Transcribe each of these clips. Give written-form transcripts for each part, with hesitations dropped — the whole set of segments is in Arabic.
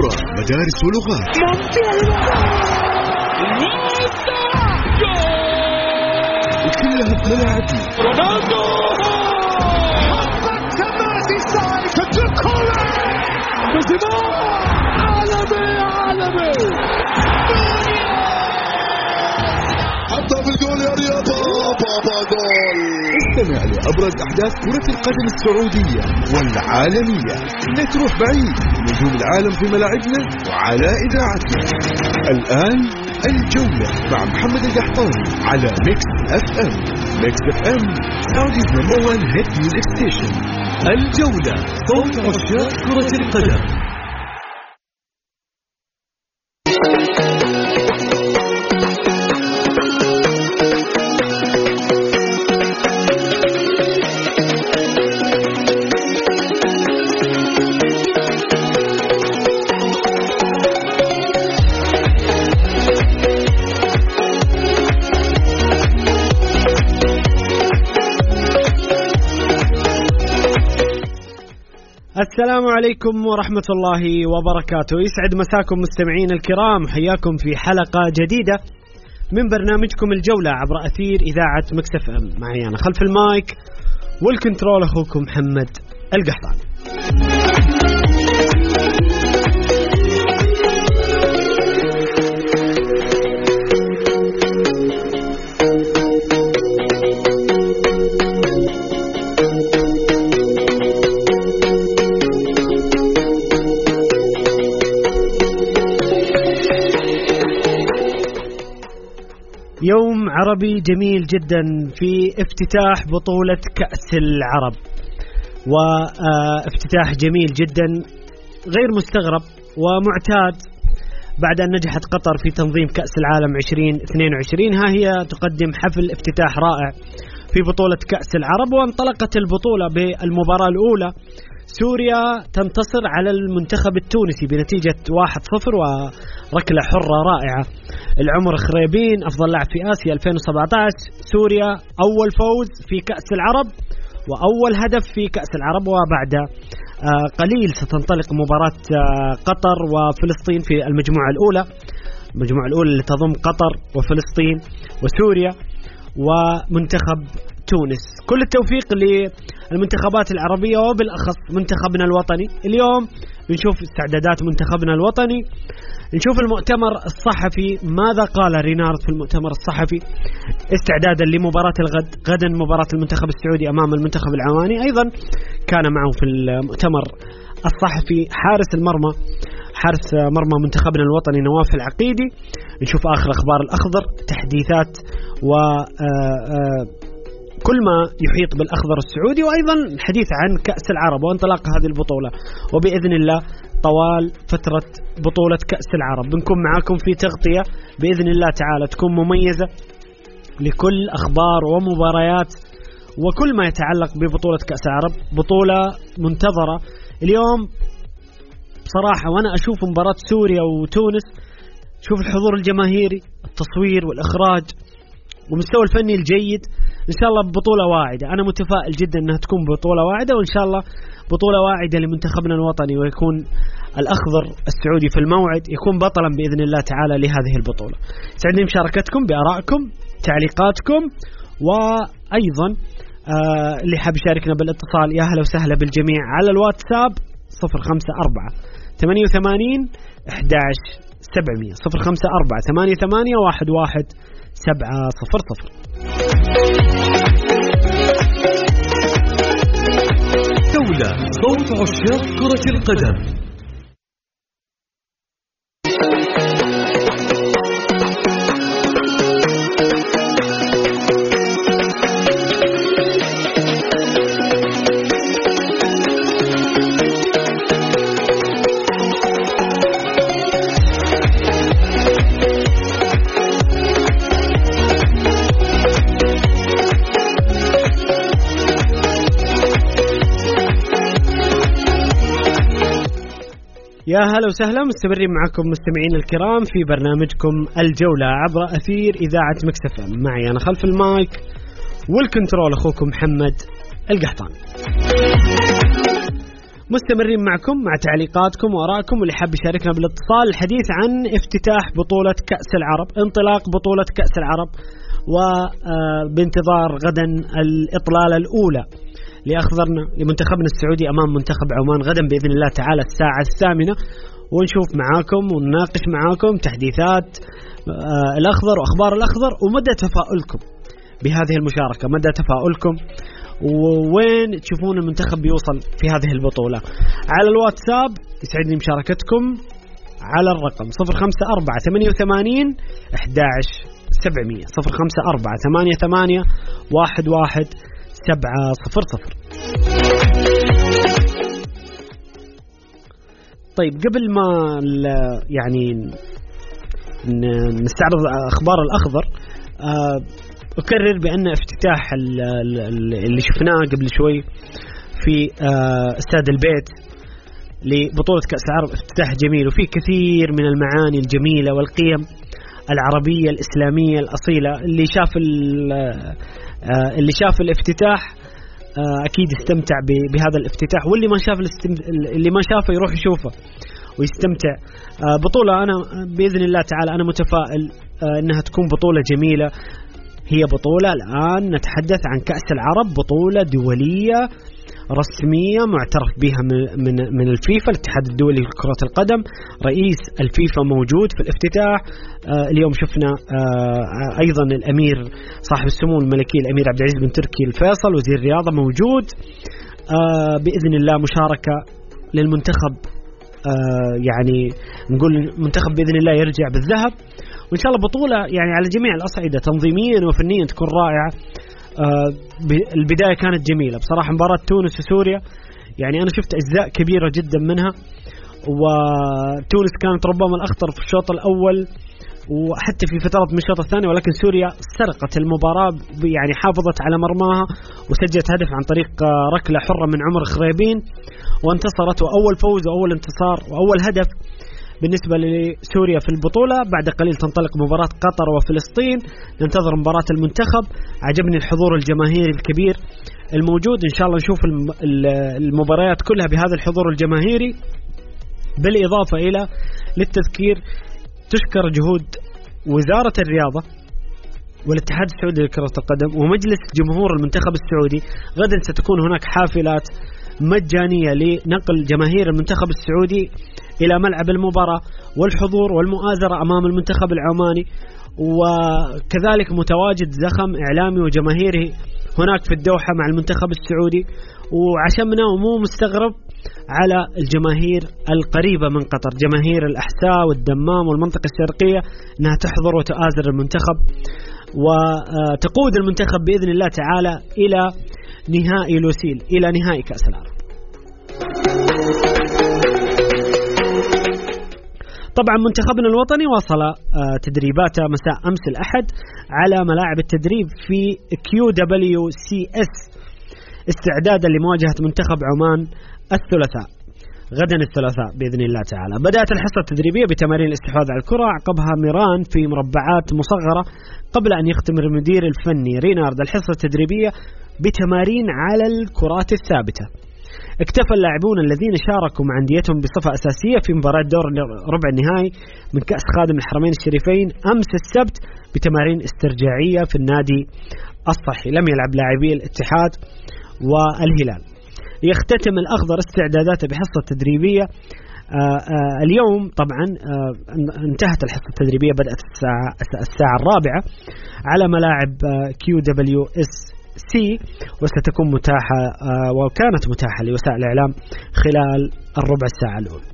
كرة، مدارس ولغات. وكلها في ملاعبنا. رونالدو عالمي حتى بالجول يا رياض. بابا جول. استمع لأبرز أحداث كرة القدم السعودية والعالمية. لا تروح بعيد، نجوم العالم في ملاعبنا وعلى إذاعتنا. الآن الجولة مع محمد القحطاني على ميكس اف ام. ميكس اف ام سعوديز نمبر 1 هيت ميوزك ستيشن. الجولة، صوت عشاق كرة القدم. السلام عليكم ورحمة الله وبركاته. يسعد مساكم مستمعين الكرام، حياكم في حلقة جديدة من برنامجكم الجولة عبر أثير إذاعة ميكس اف ام. معي أنا خلف المايك والكنترول أخوكم محمد القحطاني. يوم عربي جميل جدا في افتتاح بطولة كأس العرب، وافتتاح جميل جدا غير مستغرب ومعتاد بعد أن نجحت قطر في تنظيم كأس العالم 2022. ها هي تقدم حفل افتتاح رائع في بطولة كأس العرب. وانطلقت البطولة بالمباراة الأولى، سوريا تنتصر على المنتخب التونسي بنتيجة 1-0 وركلة حرة رائعة. العمر خريبين أفضل لاعب في آسيا 2017. سوريا أول فوز في كأس العرب وأول هدف في كأس العرب. وبعد قليل ستنطلق مباراة قطر وفلسطين في المجموعة الأولى، المجموعة الأولى اللي تضم قطر وفلسطين وسوريا ومنتخب تونس. كل التوفيق للمنتخبات العربية وبالأخص منتخبنا الوطني. اليوم بنشوف استعدادات منتخبنا الوطني، نشوف المؤتمر الصحفي ماذا قال رينارد في المؤتمر الصحفي استعدادا لمباراة الغد. غدا مباراة المنتخب السعودي أمام المنتخب العماني. أيضا كان معه في المؤتمر الصحفي حارس مرمى منتخبنا الوطني نواف العقيدي. نشوف آخر أخبار الأخضر، تحديثات و كل ما يحيط بالأخضر السعودي، وأيضا الحديث عن كأس العرب وانطلاق هذه البطولة. وبإذن الله طوال فترة بطولة كأس العرب بنكون معاكم في تغطية بإذن الله تعالى تكون مميزة لكل أخبار ومباريات وكل ما يتعلق ببطولة كأس العرب. بطولة منتظرة اليوم بصراحة، وأنا أشوف مباراة سوريا وتونس، شوف الحضور الجماهيري، التصوير والإخراج ومستوى الفني الجيد. إن شاء الله بطولة واعدة. أنا متفائل جدا أنها تكون بطولة واعدة، وإن شاء الله بطولة واعدة لمنتخبنا الوطني، ويكون الأخضر السعودي في الموعد يكون بطلا بإذن الله تعالى لهذه البطولة. سعدني مشاركتكم بآرائكم، تعليقاتكم، وأيضا اللي حاب يشاركنا بالاتصال يا هلا وسهلا بالجميع على الواتساب 054 88 11 700 054 88 11 700. دولة صوت عشاق كرة القدم. يا هلا وسهلا، مستمرين معكم مستمعين الكرام في برنامجكم الجولة عبر أثير إذاعة ميكس اف ام. معي أنا خلف المايك والكنترول أخوكم محمد القحطاني. مستمرين معكم مع تعليقاتكم وآرائكم، واللي حاب يشاركنا بالاتصال الحديث عن افتتاح بطولة كأس العرب، انطلاق بطولة كأس العرب، وبانتظار غدا الإطلالة الأولى لأخضرنا لمنتخبنا السعودي أمام منتخب عمان غدا بإذن الله تعالى الساعة 8، ونشوف معاكم ونناقش معاكم تحديثات الأخضر وأخبار الأخضر ومدى تفاؤلكم بهذه المشاركة، مدى تفاؤلكم ووين تشوفون المنتخب بيوصل في هذه البطولة. على الواتساب يسعدني مشاركتكم على الرقم 05488 11700 05488 11700. طيب قبل ما يعني نستعرض أخبار الأخضر، أكرر بأن افتتاح اللي شفناه قبل شوي في استاد البيت لبطولة كأس العرب افتتاح جميل، وفيه كثير من المعاني الجميلة والقيم العربية الإسلامية الأصيلة. اللي شاف الافتتاح أكيد استمتع بهذا الافتتاح، واللي ما شافه يروح يشوفه ويستمتع. بطولة أنا بإذن الله تعالى أنا متفائل أنها تكون بطولة جميلة. هي بطولة الآن نتحدث عن كأس العرب، بطولة دولية رسمية معترف بها من الفيفا، الاتحاد الدولي لكرة القدم. رئيس الفيفا موجود في الافتتاح. اليوم شفنا أيضا الأمير صاحب السمو الملكي الأمير عبد العزيز بن تركي الفيصل وزير الرياضة موجود. بإذن الله مشاركة للمنتخب، يعني نقول المنتخب بإذن الله يرجع بالذهب، وإن شاء الله بطولة يعني على جميع الأصعدة تنظيميا وفنيا تكون رائعة. البداية كانت جميلة بصراحة، مباراة تونس وسوريا يعني أنا شفت أجزاء كبيرة جدا منها، وتونس كانت ربما الأخطر في الشوط الأول وحتى في فترات من الشوط الثاني، ولكن سوريا سرقت المباراة، يعني حافظت على مرماها وسجلت هدف عن طريق ركلة حرة من عمر خريبين وانتصرت، وأول فوز وأول انتصار وأول هدف بالنسبة لسوريا في البطولة. بعد قليل تنطلق مباراة قطر وفلسطين، ننتظر مباراة المنتخب. عجبني الحضور الجماهيري الكبير الموجود، إن شاء الله نشوف المباريات كلها بهذا الحضور الجماهيري. بالإضافة إلى للتذكير تشكر جهود وزارة الرياضة والاتحاد السعودي لكرة القدم ومجلس جمهور المنتخب السعودي. غدا ستكون هناك حافلات مجانية لنقل جماهير المنتخب السعودي إلى ملعب المباراة والحضور والمؤازرة أمام المنتخب العماني، وكذلك متواجد زخم إعلامي وجماهيري هناك في الدوحة مع المنتخب السعودي. وعشمنا ومو مستغرب على الجماهير القريبة من قطر، جماهير الأحساء والدمام والمنطقة الشرقية، أنها تحضر وتؤازر المنتخب وتقود المنتخب بإذن الله تعالى إلى نهائي لوسيل، إلى نهائي كأس العرب. طبعا منتخبنا الوطني واصل تدريباته مساء أمس الأحد على ملاعب التدريب في QWCS استعدادا لمواجهة منتخب عمان الثلاثاء، غدا الثلاثاء بإذن الله تعالى. بدأت الحصة التدريبية بتمارين الاستحواذ على الكرة، عقبها ميران في مربعات مصغرة، قبل أن يختم المدير الفني رينارد الحصة التدريبية بتمارين على الكرات الثابتة. اكتفى اللاعبون الذين شاركوا مع أنديتهم بصفة أساسية في مباراة دور ربع النهائي من كأس خادم الحرمين الشريفين أمس السبت بتمارين استرجاعية في النادي الصحي. لم يلعب لاعبي الاتحاد والهلال. يختتم الأخضر استعداداته بحصة تدريبية اليوم. طبعا انتهت الحصة التدريبية، بدأت الساعة 4 على ملاعب QWSC، وستكون متاحة وكانت متاحة لوسائل الإعلام خلال الربع الساعة الأولى.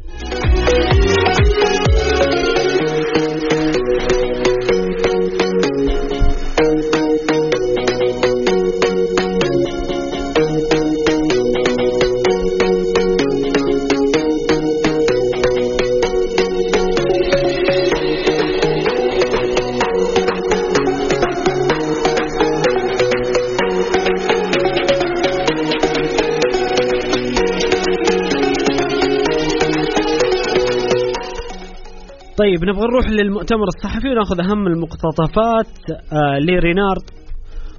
طيب نبغى نروح للمؤتمر الصحفي ونأخذ أهم المقتطفات لرينارد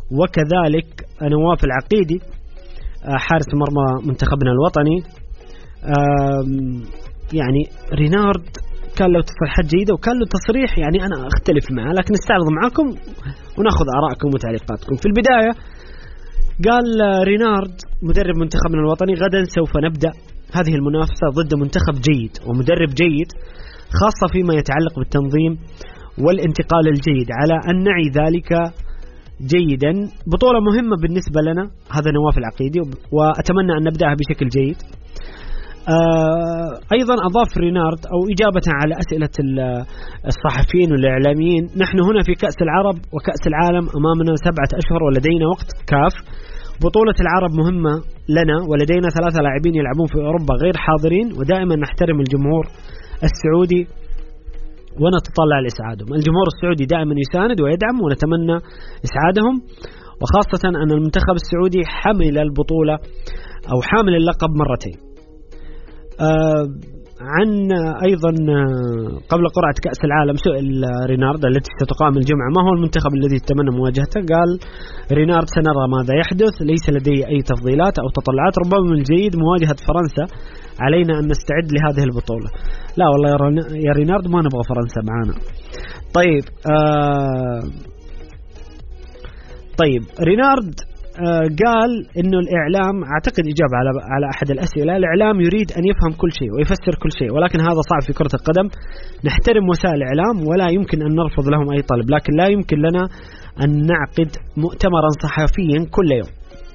وكذلك نواف العقيدي حارس مرمى منتخبنا الوطني. يعني رينارد كان له تصريحات جيدة وكان له تصريح يعني أنا أختلف معه، لكن نستعرض معاكم ونأخذ آراءكم وتعليقاتكم. في البداية قال رينارد مدرب منتخبنا الوطني: غدا سوف نبدأ هذه المنافسة ضد منتخب جيد ومدرب جيد، خاصة فيما يتعلق بالتنظيم والانتقال الجيد، على أن نعي ذلك جيدا. بطولة مهمة بالنسبة لنا، هذا نواف العقيدي، وأتمنى أن نبدأها بشكل جيد. أيضا أضاف رينارد أو إجابة على أسئلة الصحفيين والإعلاميين: نحن هنا في كأس العرب وكأس العالم، أمامنا 7 أشهر ولدينا وقت كاف. بطولة العرب مهمة لنا ولدينا 3 لاعبين يلعبون في أوروبا غير حاضرين، ودائما نحترم الجمهور السعودي ونتطلع لإسعادهم. الجمهور السعودي دائما يساند ويدعم ونتمنى إسعادهم، وخاصة أن المنتخب السعودي حمل البطولة أو حامل اللقب مرتين. عن أيضا قبل قرعة كأس العالم سئل رينارد التي ستقام الجمعة: ما هو المنتخب الذي تتمنى مواجهته؟ قال رينارد: سنرى ماذا يحدث، ليس لدي أي تفضيلات أو تطلعات، ربما من الجيد مواجهة فرنسا، علينا أن نستعد لهذه البطولة. لا والله يا رينارد ما نبغى فرنسا معانا. طيب رينارد قال إنه الإعلام، أعتقد إجابة على أحد الأسئلة: الإعلام يريد أن يفهم كل شيء ويفسر كل شيء، ولكن هذا صعب في كرة القدم. نحترم وسائل الإعلام ولا يمكن أن نرفض لهم أي طلب، لكن لا يمكن لنا أن نعقد مؤتمرا صحفيا كل يوم.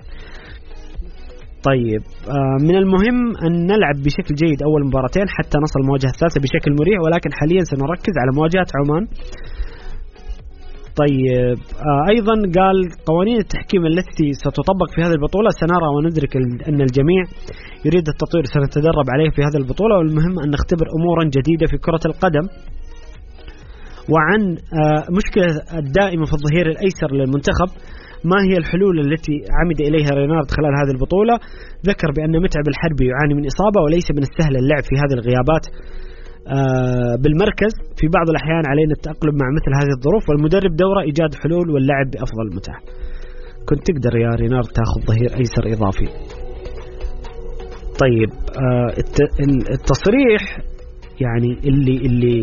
طيب من المهم أن نلعب بشكل جيد أول مباراتين حتى نصل المواجهة الثالثة بشكل مريح، ولكن حاليا سنركز على مواجهة عمان. طيب أيضا قال: قوانين التحكيم التي ستطبق في هذه البطولة سنرى وندرك أن الجميع يريد التطوير، سنتدرب عليه في هذه البطولة، والمهم أن نختبر أمورا جديدة في كرة القدم. وعن مشكلة الدائمة في الظهير الأيسر للمنتخب، ما هي الحلول التي عمد إليها رينارد خلال هذه البطولة؟ ذكر بأن متعب الحربي يعاني من إصابة وليس من السهل اللعب في هذه الغيابات بالمركز، في بعض الأحيان علينا التأقلم مع مثل هذه الظروف، والمدرب دوره إيجاد حلول واللعب بأفضل متاح. كنت تقدر يا رينارد تأخذ ظهير أيسر إضافي. طيب التصريح يعني اللي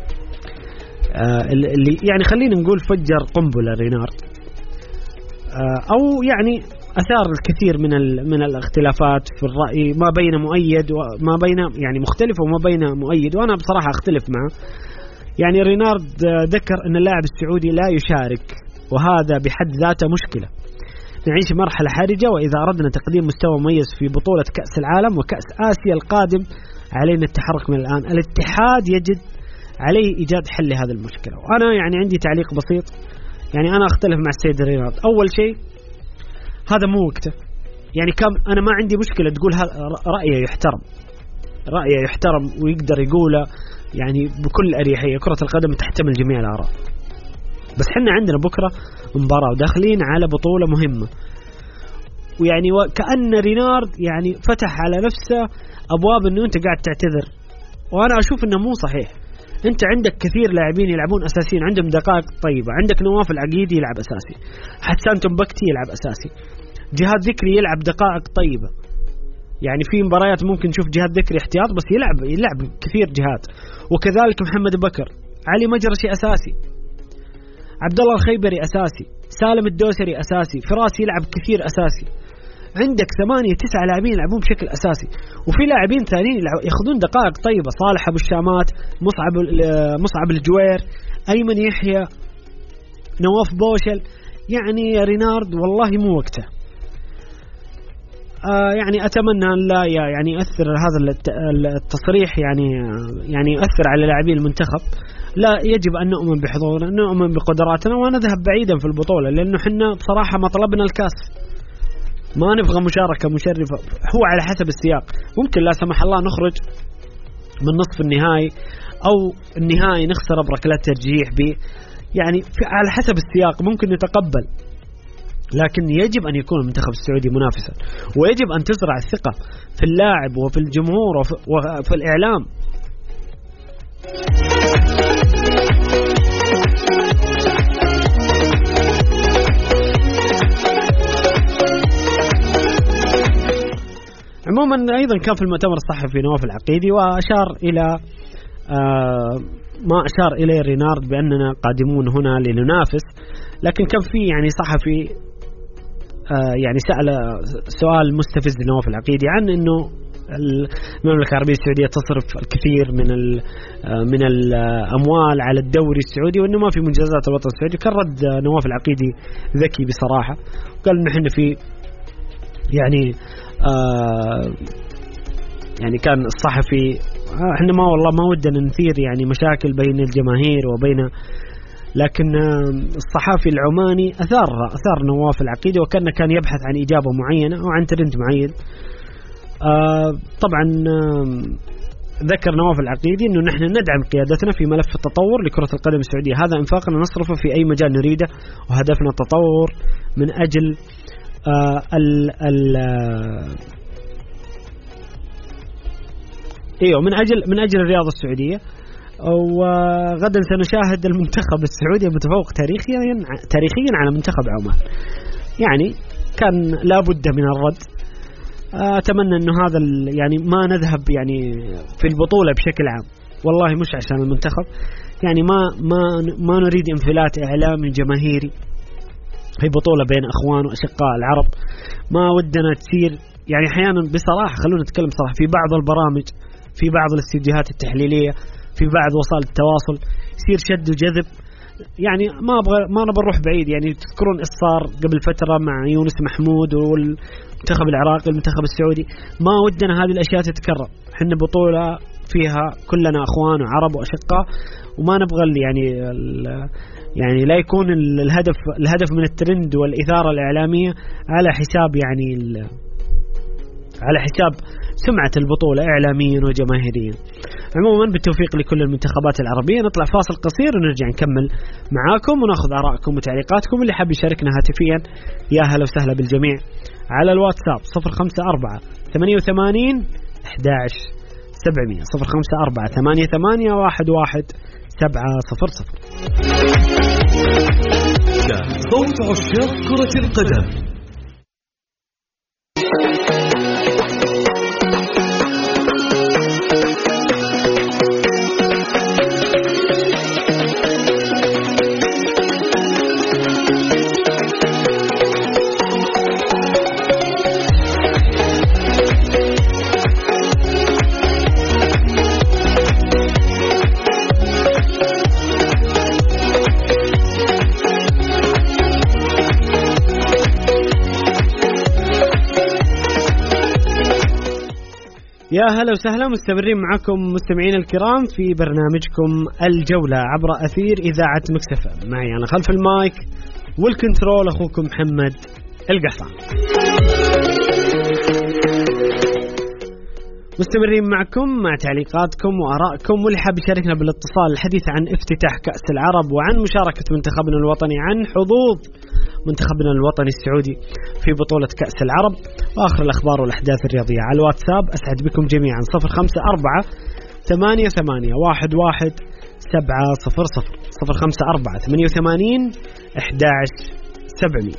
يعني خلينا نقول فجر قنبلة رينارد، أو يعني أثار الكثير من الاختلافات في الرأي ما بين مؤيد وما بين يعني مختلف وما بين مؤيد، وأنا بصراحة أختلف معه. يعني رينارد ذكر أن اللاعب السعودي لا يشارك، وهذا بحد ذاته مشكلة. نعيش مرحلة حرجة، وإذا أردنا تقديم مستوى مميز في بطولة كأس العالم وكأس آسيا القادم علينا التحرك من الآن. الاتحاد يجد عليه إيجاد حل لهذه المشكلة. وأنا يعني عندي تعليق بسيط، يعني أنا أختلف مع السيد رينارد. أول شيء هذا مو وقته، يعني كم أنا ما عندي مشكلة تقول رأيه يحترم ويقدر يقوله يعني بكل أريحية، كرة القدم تحتمل جميع الآراء، بس حنا عندنا بكرة مباراة وداخلين على بطولة مهمة، ويعني كأن رينارد يعني فتح على نفسه أبواب إنه أنت قاعد تعتذر، وأنا أشوف إنه مو صحيح. أنت عندك كثير لاعبين يلعبون أساسيين، عندهم دقائق طيبة، عندك نواف العقيدي يلعب أساسي، حسان تنبكتي يلعب أساسي، جهاد ذكري يلعب دقائق طيبة، يعني في مباريات ممكن نشوف جهاد ذكري احتياط بس يلعب كثير جهاد، وكذلك محمد بكر، علي مجرشي أساسي، عبد الله الخيبري أساسي، سالم الدوسري أساسي، فراس يلعب كثير أساسي. عندك 8-9 لاعبين يلعبون بشكل أساسي، وفي لاعبين ثانيين يأخذون دقائق طيبة، صالح أبو الشامات، مصعب الجوير، أيمن يحيى، نواف بوشل. يعني يا رينارد والله مو وقته. يعني أتمنى أن لا يعني يؤثر هذا التصريح يعني يؤثر على لاعبين المنتخب. لا، يجب أن نؤمن بحضورنا، نؤمن بقدراتنا، ونذهب بعيدا في البطولة، لأنه حنا بصراحة ما طلبنا الكاس، ما نبغى مشاركة مشرفة. هو على حسب السياق، ممكن لا سمح الله نخرج من نصف النهائي أو النهائي نخسر بركلات ترجيح يعني على حسب السياق ممكن نتقبل، لكن يجب أن يكون المنتخب السعودي منافسا، ويجب أن تزرع الثقة في اللاعب وفي الجمهور وفي الإعلام. عموما أيضا كان في المؤتمر الصحفي نواف العقيدي وأشار إلى ما أشار إليه رينارد بأننا قادمون هنا لننافس، لكن كان في يعني صحفي يعني سأل سؤال مستفز لنواف العقيدي عن أنه المملكة العربية السعودية تصرف الكثير من الأموال على الدوري السعودي وأنه ما في منجزات الوطن السعودي. كان رد نواف العقيدي ذكي بصراحة، قال إنه إحنا في يعني كان الصحفي إحنا والله ما ودنا نثير يعني مشاكل بين الجماهير وبين، لكن الصحافي العماني أثار نواف العقيدي كان يبحث عن إجابة معينة أو عن ترند معين. طبعا ذكر نواف العقيدي أنه نحن ندعم قيادتنا في ملف التطور لكرة القدم السعودية، هذا إنفاقنا نصرفه في أي مجال نريده، وهدفنا التطور من أجل من أجل الرياضة السعودية. وغدا سنشاهد المنتخب السعودي متفوق تاريخيا على منتخب عمان، يعني كان لابد من الرد. أتمنى أنه هذا يعني ما نذهب يعني في البطولة بشكل عام، والله مش عشان المنتخب، يعني ما نريد انفلات إعلامي جماهيري في بطولة بين أخوان وأشقاء العرب، ما ودنا تصير يعني أحيانا بصراحة، خلونا نتكلم صراحة، في بعض البرامج، في بعض الاستديوهات التحليلية، في بعض وسائل التواصل يصير شد وجذب. يعني ما نبغى نروح بعيد، يعني تذكرون إصرار قبل فترة مع يونس محمود والمنتخب العراقي المنتخب السعودي، ما ودنا هذه الأشياء تتكرر. حنا بطولة فيها كلنا أخوان وعرب وأشقاء، وما نبغى يعني لا يكون الهدف من الترند والإثارة الإعلامية على حساب على حساب سمعة البطولة إعلاميا وجماهيريا. عموما بالتوفيق لكل المنتخبات العربية. نطلع فاصل قصير ونرجع نكمل معاكم ونأخذ آراءكم وتعليقاتكم. اللي حاب يشاركنا هاتفيا يا هلا وسهلا بالجميع على الواتساب 054 88 11 700 054 88 11 700. صوت عشاق كرة القدم. يا هلا وسهلا، مستمرين معكم مستمعين الكرام في برنامجكم الجولة عبر أثير إذاعة مكس اف ام. معي أنا خلف المايك والكنترول أخوكم محمد القحطان. مستمرين معكم مع تعليقاتكم وآرائكم، واللي حاب يشاركنا بالاتصال الحديث عن افتتاح كأس العرب وعن مشاركة منتخبنا الوطني، عن حظوظ منتخبنا الوطني السعودي في بطولة كأس العرب وآخر الأخبار والأحداث الرياضية على الواتساب. أسعد بكم جميعا 054 88 11 700 054 88 11 700.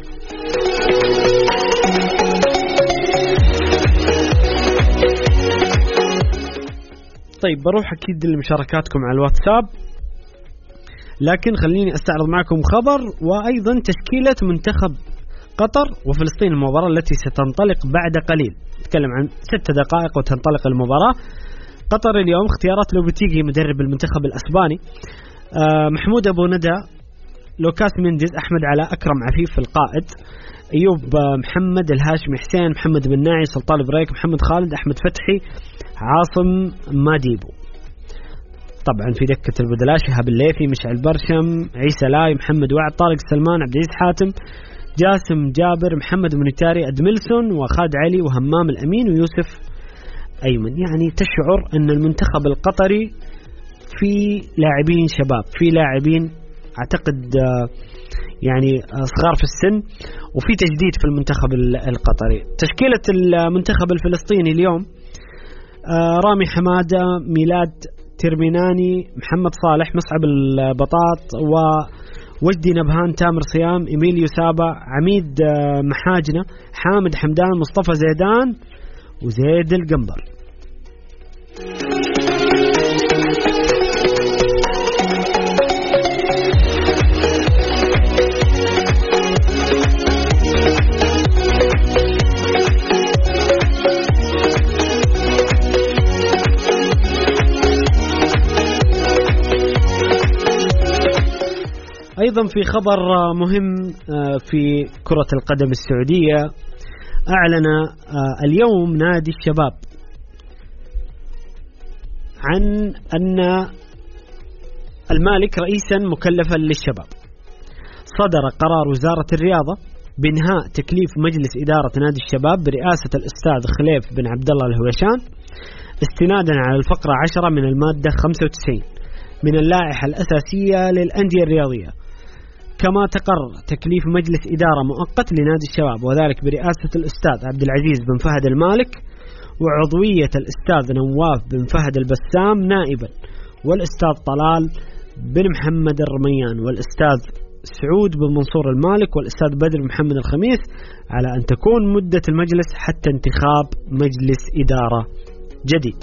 طيب بروح أكيد لمشاركاتكم على الواتساب، لكن خليني أستعرض معكم خبر وأيضا تشكيلة منتخب قطر وفلسطين، المباراة التي ستنطلق بعد قليل. نتكلم عن 6 دقائق وتنطلق المباراة. قطر اليوم اختيارات لوبيتيغي مدرب المنتخب الأسباني، محمود أبو ندى، لوكاس مينديز، أحمد علاء، أكرم عفيف القائد، أيوب محمد، الهاشمي حسين، محمد بن ناعي، سلطان بريك، محمد خالد، أحمد فتحي، عاصم ماديبو. طبعا في دكة البدلاء شهاب الليثي، مشعل برشم، عيسى لاي، محمد وعد، طارق سلمان، عبد العزيز حاتم، جاسم جابر، محمد منيتاري، أدميلسون، وخالد علي، وهمام الأمين، ويوسف أيمن. يعني تشعر أن المنتخب القطري في لاعبين شباب، في لاعبين أعتقد يعني صغار في السن، وفي تجديد في المنتخب القطري. تشكيلة المنتخب الفلسطيني اليوم رامي حمادة، ميلاد ترميناني، محمد صالح، مصعب البطاط، ووجدي نبهان، تامر صيام، إميليو سابا، عميد محاجنة، حامد حمدان، مصطفى زيدان، وزيد القنبر. أيضا في خبر مهم في كرة القدم السعودية، أعلن اليوم نادي الشباب عن أن المالك رئيسا مكلفا للشباب. صدر قرار وزارة الرياضة بإنهاء تكليف مجلس إدارة نادي الشباب برئاسة الأستاذ خليف بن عبد الله الهويشان استنادا على الفقرة 10 من المادة 95 من اللائحة الأساسية للأندية الرياضية. كما تقرر تكليف مجلس إدارة مؤقت لنادي الشباب، وذلك برئاسة الأستاذ عبد العزيز بن فهد المالك، وعضوية الأستاذ نواف بن فهد البسام نائبا، والأستاذ طلال بن محمد الرميان، والأستاذ سعود بن منصور المالك، والأستاذ بدر محمد الخميس، على أن تكون مدة المجلس حتى انتخاب مجلس إدارة جديد.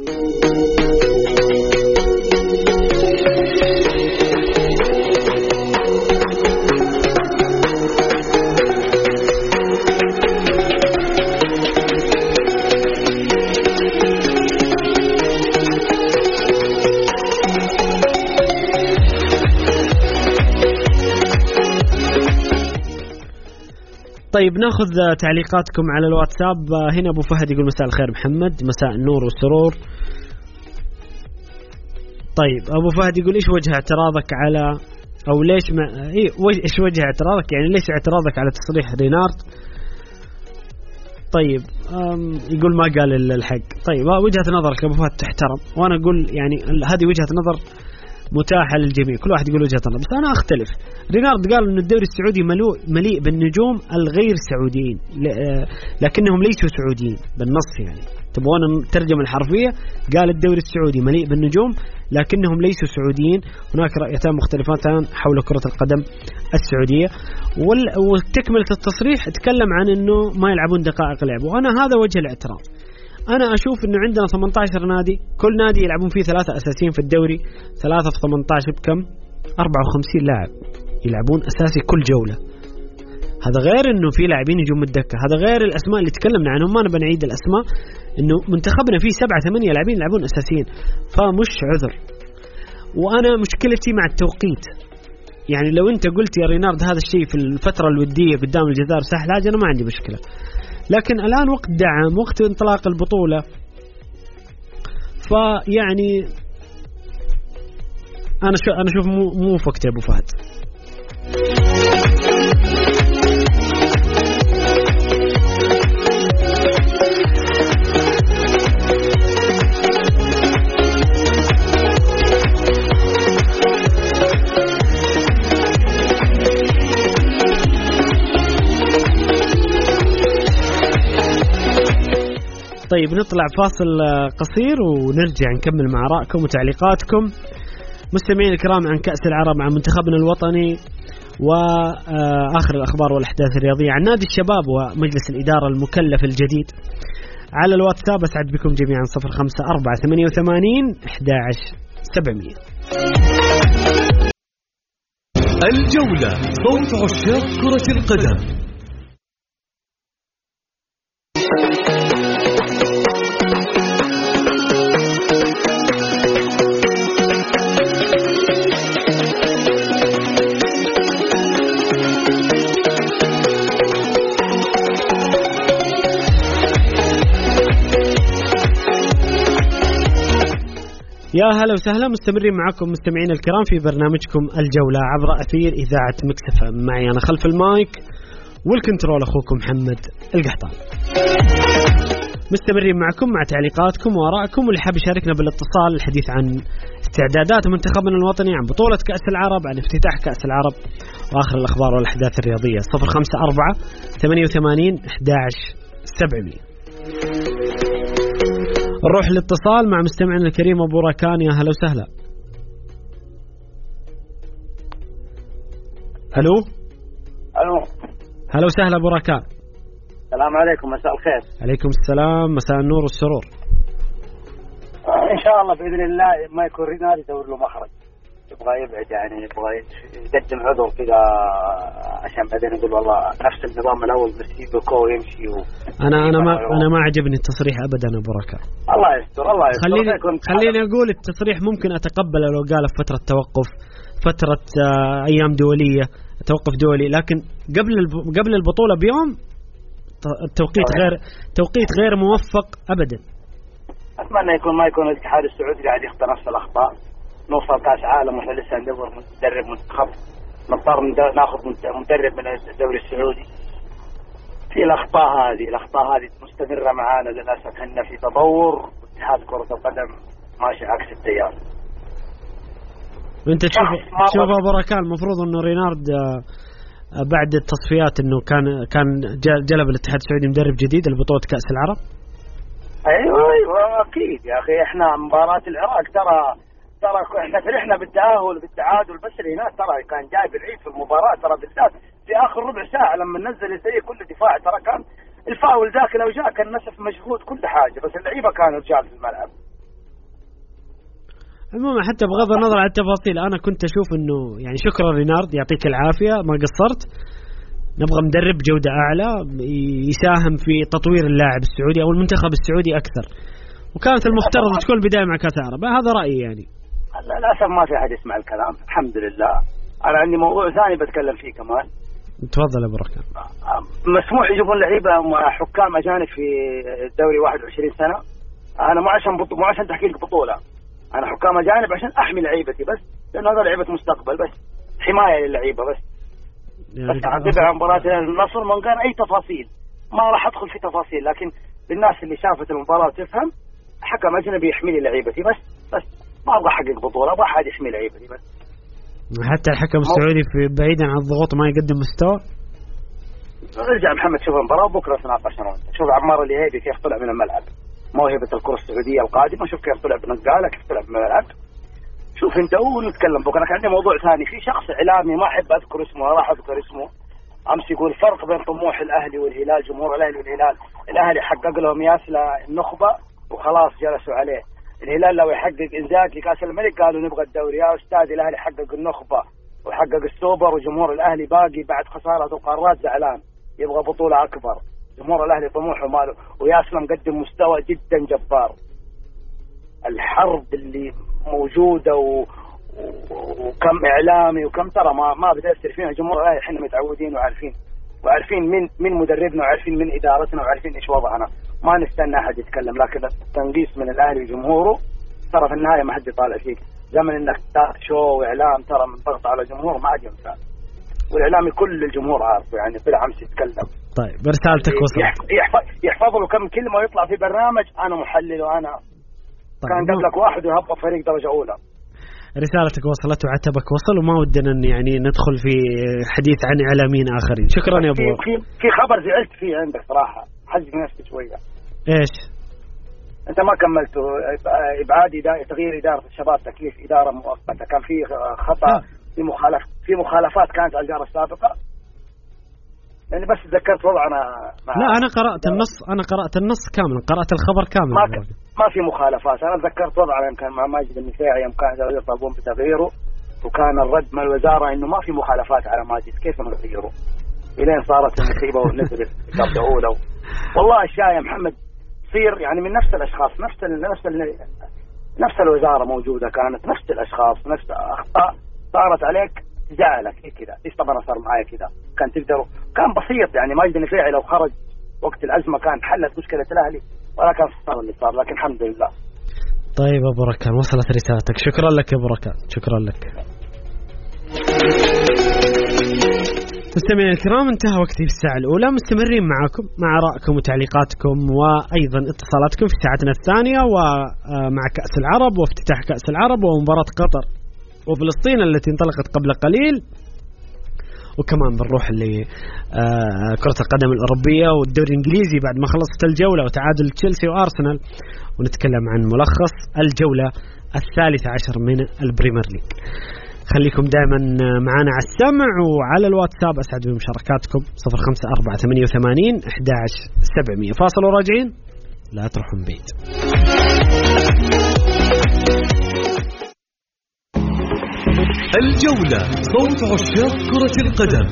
طيب ناخذ تعليقاتكم على الواتساب. هنا أبو فهد يقول مساء الخير محمد، مساء النور والسرور. طيب أبو فهد يقول إيش وجه اعتراضك على أو ليش إيش وجه اعتراضك، يعني ليش اعتراضك على تصريح رينارد؟ طيب يقول ما قال الحق. طيب وجهة نظرك أبو فهد تحترم، وأنا أقول يعني هذه وجهة نظر متاحة للجميع، كل واحد يقول وجهة نظر، بس أنا أختلف. رينارد قال إن الدوري السعودي مليء بالنجوم الغير سعوديين، لكنهم ليسوا سعوديين بالنص. يعني تبغون الترجمة الحرفية، قال الدوري السعودي مليء بالنجوم لكنهم ليسوا سعوديين. هناك رأيتان مختلفتان حول كرة القدم السعودية. وتكملة التصريح تكلم عن إنه ما يلعبون دقائق لعب، وأنا هذا وجه الاعتراض. أنا أشوف إنه عندنا 18 نادي، كل نادي يلعبون فيه 3 أساسيين في الدوري، 3 في 18 بكم؟ 54 لاعب يلعبون أساسي كل جولة. هذا غير إنه في لاعبين يجون من الدكة، هذا غير الأسماء اللي تكلمنا عنهم، ما نبي نعيد الأسماء. إنه منتخبنا فيه 7-8 لاعبين يلعبون أساسيين، فمش عذر. وأنا مشكلتي مع التوقيت. يعني لو أنت قلت يا رينارد هذا الشيء في الفترة الودية قدام الجزائر سهل، أنا ما عندي مشكلة، لكن الآن وقت دعم، وقت انطلاق البطولة، فيعني أنا أشوف مو وقت يا أبو فهد. طيب نطلع فاصل قصير ونرجع نكمل مع آرائكم وتعليقاتكم. مستمعين الكرام، عن كأس العرب، عن منتخبنا الوطني، وآخر الأخبار والأحداث الرياضية، عن نادي الشباب ومجلس الإدارة المكلف الجديد. على الواتساب أسعد بكم جميعا 0548811700. الجولة، صوت عشاق كرة القدم. يا هلا وسهلا، مستمرين معكم مستمعين الكرام في برنامجكم الجولة عبر أثير إذاعة ميكس اف ام. معي أنا خلف المايك والكنترول أخوكم محمد القحطان. مستمرين معكم مع تعليقاتكم وآرائكم، واللي حاب يشاركنا بالاتصال الحديث عن استعدادات منتخبنا الوطني، عن بطولة كأس العرب، عن افتتاح كأس العرب، وآخر الأخبار والأحداث الرياضية. 0548811700. نروح للاتصال مع مستمعنا الكريم أبو راكان. يا هلا وسهلا. الو هلا وسهلا أبو راكان. السلام عليكم، مساء الخير. عليكم السلام، مساء النور والسرور. ان شاء الله باذن الله ما يكون رينالدو يدور له مخرج، يبغى يبعد يعني، يبغى يقدم عذر كذا عشان بعدين يقول والله نفس النظام الاول بس يبكو ويمشي انا ما عجبني التصريح ابدا ابو ركان. الله يستر الله يستر. خليني اقول التصريح ممكن اتقبله لو قال في فتره توقف، فتره ايام دوليه، توقف دولي، لكن قبل البطوله بيوم توقيت غير موفق ابدا. اتمنى ما يكون الاتحاد السعودي قاعد يخطئ نفس الاخطاء. نوصل كاس عالم واحنا لسه ندور مدرب منتخب، نضطر ناخذ مدرب من الدوري السعودي. في الاخطاء هذه مستمره معانا للاسف. احنا في تطور، اتحاد كره القدم ماشي عكس التيار. وانت تشوف ابو ركان المفروض انه رينارد بعد التصفيات انه كان جلب الاتحاد السعودي مدرب جديد لبطوله كاس العرب. ايوه اكيد يا اخي. احنا مباراه العراق ترى احنا فرحنا بالتاهل بالتعادل، بس هناك ترى كان جايب العيد في المباراه، ترى بالذات في اخر ربع ساعه لما نزل يسوي كل دفاع، ترى كان الفاول ذاك لو جاء كان نسف مجهود كل حاجه، بس اللعيبه كانوا رجال في الملعب. المهم حتى بغض النظر عن التفاصيل، انا كنت اشوف انه يعني شكرا رينارد، يعطيك العافيه، ما قصرت. نبغى مدرب جوده اعلى يساهم في تطوير اللاعب السعودي او المنتخب السعودي اكثر، وكانت المفترض تكون البدايه مع كاس العرب. هذا رايي يعني. للاسف ما في احد يسمع الكلام. الحمد لله. انا عندي موضوع ثاني بتكلم فيه كمان. تفضل يا بركان. مسموح يجيبون لعيبه حكام اجانب في الدوري 21 سنه. انا مو عشان تحقيق بطوله، انا حكام اجانب عشان احمي لعيبتي بس، لانه هذا لعيبه مستقبل، بس حمايه للعيبه بس. بس عن مباراه النصر من غير اي تفاصيل، ما راح ادخل في تفاصيل، لكن للناس اللي شافت المباراه تفهم حكم اجنبي يحمي لي لعيبتي بس ما ابغى احقق بطوله، ابغى احد يحمي لعيبتي بس. حتى الحكم السعودي في بعيدا عن الضغوط ما يقدم مستوى. ارجع محمد شوف المباراه بكره نتناقش انا وانت. شوف عمار اليهيبي كيف طلع من الملعب، موهبه الكره السعوديه القادمه، شوف كيف طلع بنقاله، كيف طلع من الملعب. شوف انت ونتكلم بكره. كان عندي موضوع ثاني، في شخص اعلامي ما احب اذكر اسمه، راح اذكر اسمه، امس يقول فرق بين طموح الاهلي والهلال، جمهور الاهلي والهلال. الاهلي حقق لهم ياسلا النخبه وخلاص جلسوا عليه. الهلال لو يحقق انزاجي كاس الملك قالوا نبغى الدوري. يا استاذ الاهلي حقق النخبه وحقق السوبر، وجمهور الاهلي باقي بعد خساره القارات زعلان، يبغى بطوله اكبر. جمهور الاهلي طموحه ماله، وياسلم مقدم مستوى جدا جبار. الحرب اللي موجوده وكم اعلامي وكم ترى ما بتاثر فينا. جمهور الاهلي احنا متعودين وعارفين من مدربنا، وعارفين من ادارتنا، وعارفين ايش وضعنا. ما نستنى احد يتكلم، لكن التنقيص من الاهلي وجمهوره ترى في النهايه ما حد يطالع فيك. زمن انك شو واعلام ترى من ضغط على الجمهور ما عاد ينفع، والاعلامي كل الجمهور عارفه يعني. طلع امس يتكلم. طيب برسالتك وصلت. يحفظ له كم كلمه ويطلع في برنامج انا محلل وانا طيب. كان قبلك واحد ويهبط فريق درجه اولى. رسالتك وصلت وعتبك وصل، وما ودنا يعني ندخل في حديث عن اعلاميين اخرين. شكرا يا ابو. في خبر زعلت فيه عندك صراحه، حزق نفسي شويه. ايش؟ انت ما كملته. ابعاد تغيير اداره الشباب، تكليف اداره مؤقته. كان في خطا في مخالفات كانت على الاداره السابقه. يعني بس تذكرت وضعنا لا انا قرات النص كامل، قرات الخبر كامل. ما في مخالفات. انا تذكرت وضعنا كان مع ماجد النفيعي يوم كان يطلبون بتغييره، وكان الرد من الوزاره انه ما في مخالفات على ماجد، كيف نغيره؟ الين صارت المصيبه ونزل الدرجه الاولى. والله اشياء يا محمد تصير يعني من نفس الاشخاص، نفس الوزاره موجوده، كانت نفس الاشخاص، نفس اخطاء صارت عليك زعلك كذا. ايش طبعا صار معايا كذا؟ كان تقدروا، كان بسيط يعني. ماجد النفيعي لو خرج وقت الازمه كان حلت مشكله الاهلي، ولا كان صار اللي صار، لكن الحمد لله. طيب ابو ركان وصلت رسالتك، شكرا لك يا ابو ركان، شكرا لك. مستمعينا الكرام، انتهى وقتي في الساعة الأولى. مستمرين معكم مع آرائكم وتعليقاتكم وأيضا اتصالاتكم في ساعتنا الثانية، ومع كأس العرب وافتتاح كأس العرب ومباراة قطر وفلسطين التي انطلقت قبل قليل، وكمان بنروح لكرة القدم الأوروبية والدوري الإنجليزي بعد ما خلصت الجولة وتعادل تشيلسي وأرسنال، ونتكلم عن ملخص الجولة 13 من البريمير ليج. خليكم دائما معنا على السمع وعلى الواتساب. أسعد بمشاركاتكم 0548811700. فاصل وراجعين، لا تروحون بعيد. الجولة، صوت عشاق كرة القدم.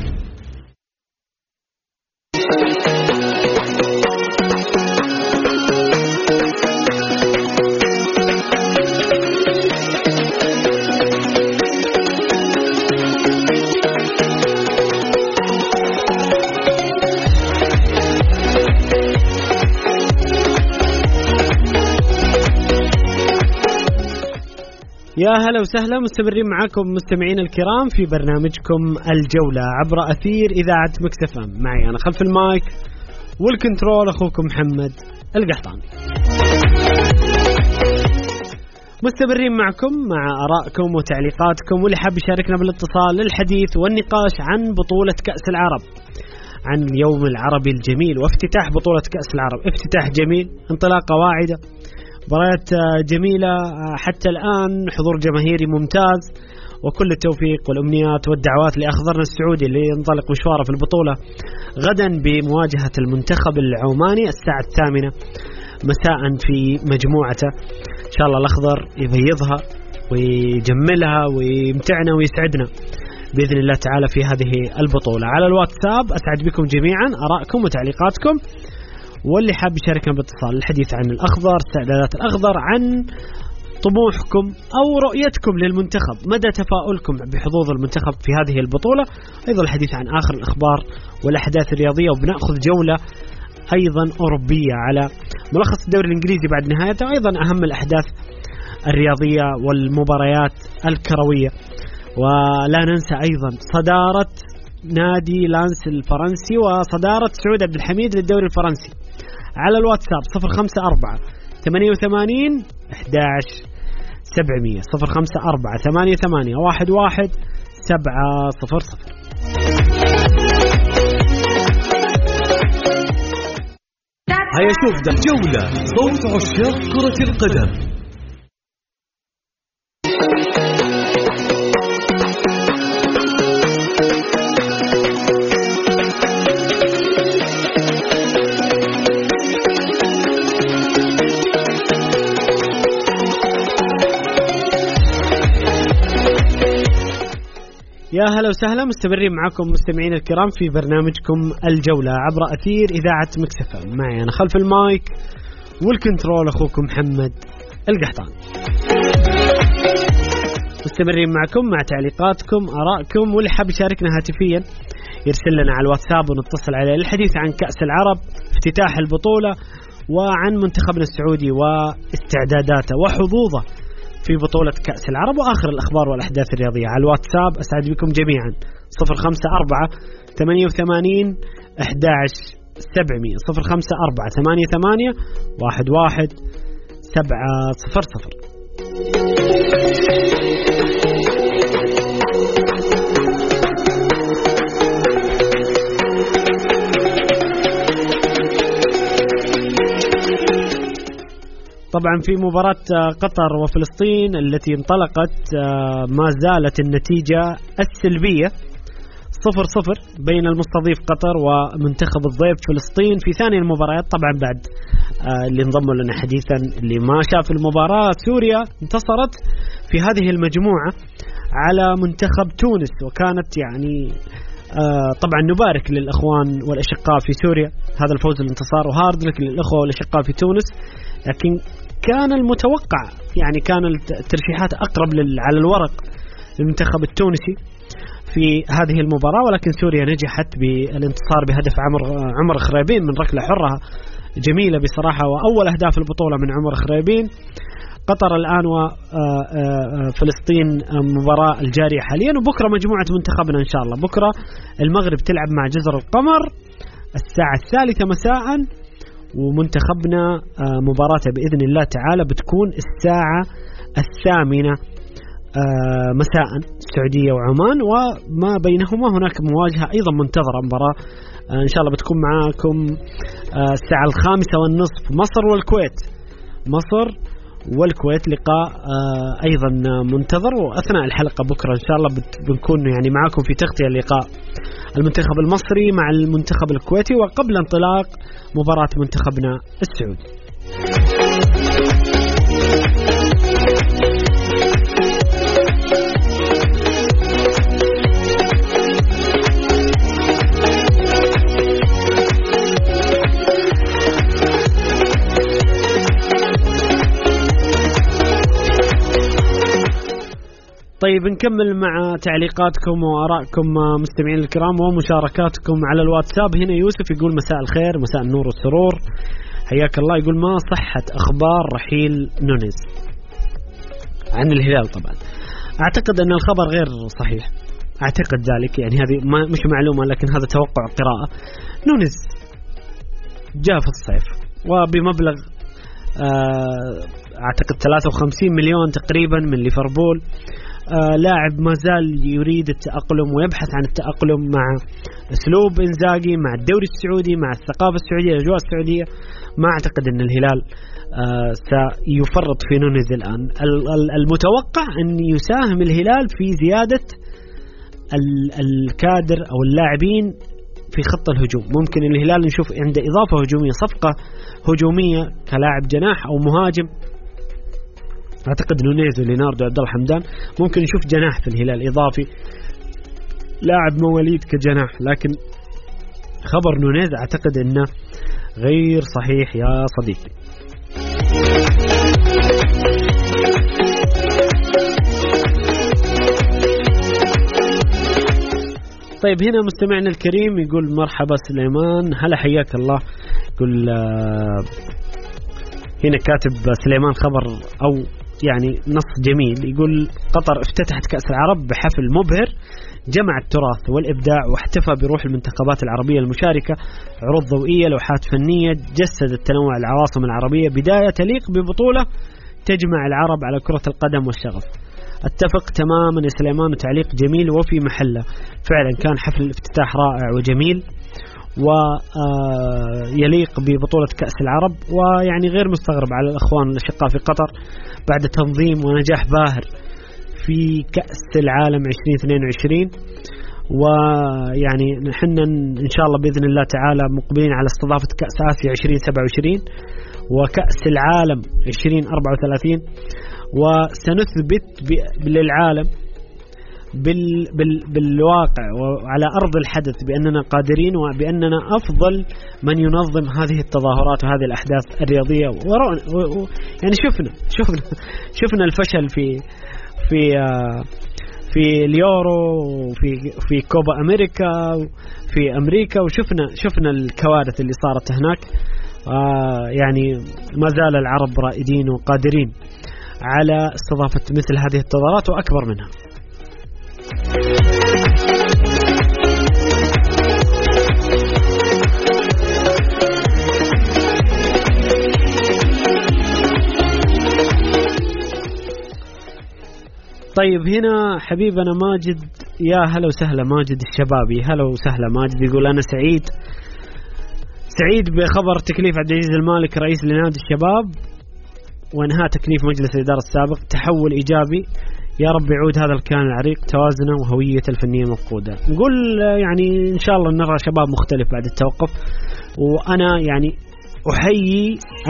يا هلا وسهلا، مستمرين معاكم مستمعين الكرام في برنامجكم الجولة عبر أثير إذاعة مكس اف ام. معي أنا خلف المايك والكنترول أخوكم محمد القحطاني. مستمرين معكم مع آرائكم وتعليقاتكم، واللي حاب يشاركنا بالاتصال للحديث والنقاش عن بطولة كأس العرب، عن اليوم العربي الجميل وافتتاح بطولة كأس العرب. افتتاح جميل، انطلاقة واعدة، مباريات جميلة حتى الآن، حضور جماهيري ممتاز، وكل التوفيق والأمنيات والدعوات لأخضرنا السعودي اللي ينطلق مشواره في البطولة غدا بمواجهة المنتخب العماني الساعة 8 مساء في مجموعته. إن شاء الله الأخضر يبيضها ويجملها ويمتعنا ويسعدنا بإذن الله تعالى في هذه البطولة. على الواتساب أسعد بكم جميعا آرائكم وتعليقاتكم، واللي حاب يشاركنا باتصال الحديث عن الأخضر، استعدادات الأخضر، عن طموحكم أو رؤيتكم للمنتخب، مدى تفاؤلكم بحظوظ المنتخب في هذه البطولة، أيضا الحديث عن آخر الأخبار والأحداث الرياضية، وبنأخذ جولة أيضا أوروبية على ملخص الدوري الإنجليزي بعد نهايته، وأيضا أهم الأحداث الرياضية والمباريات الكروية. ولا ننسى أيضا صدارة نادي لانس الفرنسي وصدارة سعود عبد الحميد للدوري الفرنسي. على الواتساب 0548811700 0548811700. هيا شوف ده جولة، صوت عشاق كرة القدم. يا هلا وسهلا، مستمرين معكم مستمعين الكرام في برنامجكم الجولة عبر أثير إذاعة مكس اف ام. معي أنا خلف المايك والكنترول أخوكم محمد القحطاني. مستمرين معكم مع تعليقاتكم آرائكم، واللي حاب يشاركنا هاتفيا يرسل لنا على الواتساب ونتصل عليه للحديث عن كأس العرب، افتتاح البطولة، وعن منتخبنا السعودي واستعداداته وحظوظه في بطولة كأس العرب، وآخر الأخبار والأحداث الرياضية. على الواتساب أسعد بكم جميعا 0548811700 0548811700. طبعا في مباراة قطر وفلسطين التي انطلقت ما زالت النتيجة السلبية 0-0 بين المستضيف قطر ومنتخب الضيف فلسطين في ثاني المباريات. طبعا بعد اللي انضموا لنا حديثا اللي ما شاف المباراة، سوريا انتصرت في هذه المجموعة على منتخب تونس، وكانت يعني طبعا نبارك للأخوان والأشقاء في سوريا هذا الفوز الانتصار، وهارد لك للأخوة والأشقاء في تونس. لكن كان المتوقع، يعني كان الترشيحات أقرب على الورق للمنتخب التونسي في هذه المباراة، ولكن سوريا نجحت بالانتصار بهدف عمر خريبين من ركلة حرة جميلة بصراحة، وأول أهداف البطولة من عمر خريبين. قطر الآن وفلسطين مباراة الجارية حاليا، وبكرة مجموعة منتخبنا إن شاء الله. بكرة المغرب تلعب مع جزر القمر الساعة 3 مساء، ومنتخبنا مباراته بإذن الله تعالى بتكون الساعة 8 مساء السعودية وعمان، وما بينهما هناك مواجهة أيضا منتظرة، مباراة إن شاء الله بتكون معاكم الساعة 5:30 مصر والكويت. مصر والكويت. لقاء أيضا منتظر، وأثناء الحلقة بكرة إن شاء الله بنكون يعني معكم في تغطية لقاء المنتخب المصري مع المنتخب الكويتي، وقبل انطلاق مباراة منتخبنا السعودي. طيب نكمل مع تعليقاتكم وآرائكم مستمعين الكرام ومشاركاتكم على الواتساب. هنا يوسف يقول مساء الخير، مساء النور والسرور، حياك الله. يقول ما صحة أخبار رحيل نونيز عن الهلال؟ طبعا أعتقد أن الخبر غير صحيح، أعتقد ذلك، يعني هذه مش معلومة لكن هذا توقع قراءة. نونيز جاء في الصيف وبمبلغ أعتقد 53 مليون تقريبا من ليفربول. لاعب ما زال يريد التأقلم ويبحث عن التأقلم مع أسلوب إنزاغي، مع الدوري السعودي، مع الثقافة السعودية، الأجواء السعودية. ما أعتقد أن الهلال سيفرط في نونيز الآن. المتوقع أن يساهم الهلال في زيادة الكادر أو اللاعبين في خط الهجوم. ممكن الهلال نشوف عنده إضافة هجومية، صفقة هجومية كلاعب جناح أو مهاجم. أعتقد نونيز وليناردو عبد الله حمدان ممكن نشوف جناح في الهلال إضافي، لاعب مواليد كجناح. لكن خبر نونيز أعتقد أنه غير صحيح يا صديقي. طيب هنا مستمعنا الكريم يقول مرحبا سليمان، هلا حياك الله. يقول هنا كاتب سليمان خبر أو يعني نص جميل، يقول قطر افتتحت كأس العرب بحفل مبهر جمع التراث والإبداع واحتفى بروح المنتخبات العربية المشاركة، عروض ضوئية، لوحات فنية، جسدت تنوع العواصم العربية، بداية تليق ببطولة تجمع العرب على كرة القدم والشغف. اتفق تماما يا سليمان، وتعليق جميل وفي محله. فعلا كان حفل الافتتاح رائع وجميل ويليق ببطولة كأس العرب، ويعني غير مستغرب على الأخوان الأشقاء في قطر بعد تنظيم ونجاح باهر في كأس العالم 2022. ويعني نحن إن شاء الله بإذن الله تعالى مقبلين على استضافة كأس آسيا 2027 وكأس العالم 2034، وسنثبت للعالم بالواقع وعلى أرض الحدث بأننا قادرين وبأننا أفضل من ينظم هذه التظاهرات وهذه الأحداث الرياضية. يعني شفنا الفشل في اليورو وفي كوبا أمريكا في أمريكا، وشفنا الكوارث اللي صارت هناك. يعني ما زال العرب رائدين وقادرين على استضافة مثل هذه التظاهرات وأكبر منها. طيب هنا حبيبنا ماجد، يا هلا وسهلا ماجد الشبابي، هلا وسهلا ماجد. يقول أنا سعيد بخبر تكليف عبد العزيز المالك رئيس لنادي الشباب وانهاء تكليف مجلس الإدارة السابق، تحول إيجابي، يا رب يعود هذا الكيان العريق توازنه وهويته الفنية مفقودة. نقول يعني إن شاء الله نرى شباب مختلف بعد التوقف، وأنا يعني أحيي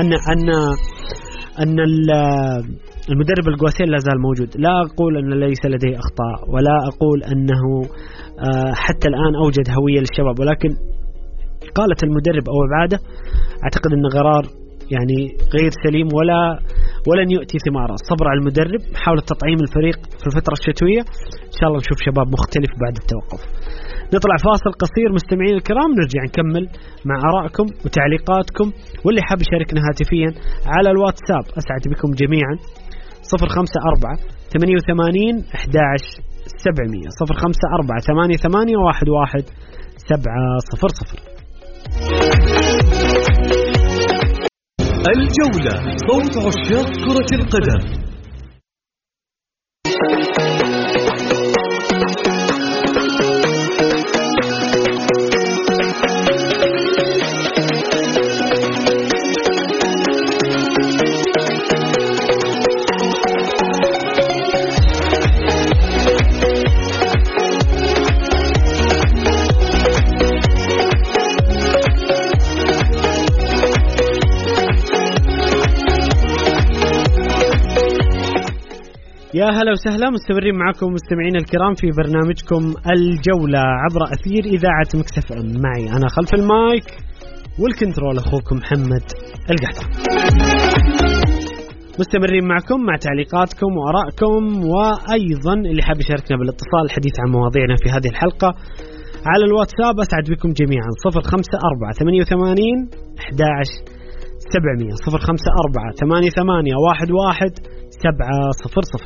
أن المدرب القواسيل لا زال موجود. لا أقول أن ليس لديه أخطاء، ولا أقول أنه حتى الآن أوجد هوية للشباب، ولكن قالة المدرب أو إبعاده أعتقد أنه قرار يعني غير سليم ولن يؤتي ثماره. الصبر على المدرب، محاولة تطعيم الفريق في الفترة الشتوية، إن شاء الله نشوف شباب مختلف بعد التوقف. نطلع فاصل قصير مستمعين الكرام، نرجع نكمل مع آرائكم وتعليقاتكم، واللي حاب يشاركنا هاتفيا على الواتساب أسعد بكم جميعا 054 88 11 700 054 88 11 700. الجولة، صوت عشاق كرة القدم. يا هلا وسهلا، مستمرين معكم مستمعين الكرام في برنامجكم الجولة عبر أثير إذاعة مكس اف ام. معي أنا خلف المايك والكنترول أخوكم محمد القحطان. مستمرين معكم مع تعليقاتكم وآرائكم، وأيضا اللي حاب يشاركنا بالاتصال الحديث عن مواضيعنا في هذه الحلقة على الواتساب أسعد بكم جميعا. 054-88-11-700 054-88-11-700.